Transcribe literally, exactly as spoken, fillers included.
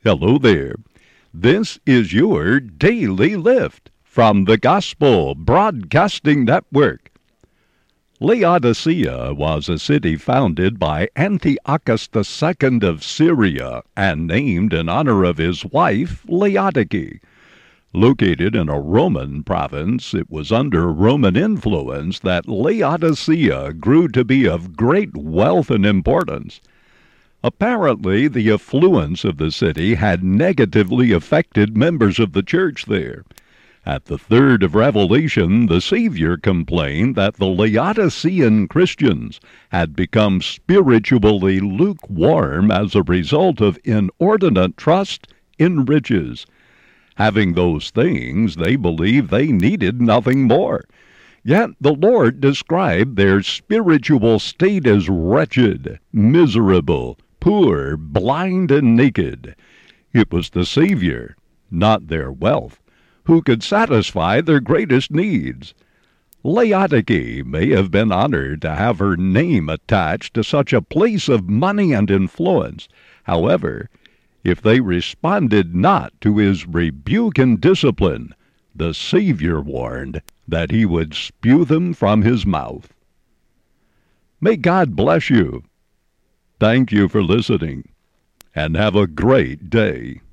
Hello there. This is your Daily Lift from the Gospel Broadcasting Network. Laodicea was a city founded by Antiochus the Second of Syria and named in honor of his wife, Laodike. Located in a Roman province, it was under Roman influence that Laodicea grew to be of great wealth and importance. Apparently, the affluence of the city had negatively affected members of the church there. At the third of Revelation, the Savior complained that the Laodicean Christians had become spiritually lukewarm as a result of inordinate trust in riches. Having those things, they believed they needed nothing more. Yet the Lord described their spiritual state as wretched, miserable, poor, blind, and naked. It was the Savior, not their wealth, who could satisfy their greatest needs. Laodike may have been honored to have her name attached to such a place of money and influence. However, if they responded not to his rebuke and discipline, the Savior warned that he would spew them from his mouth. May God bless you. Thank you for listening, and have a great day.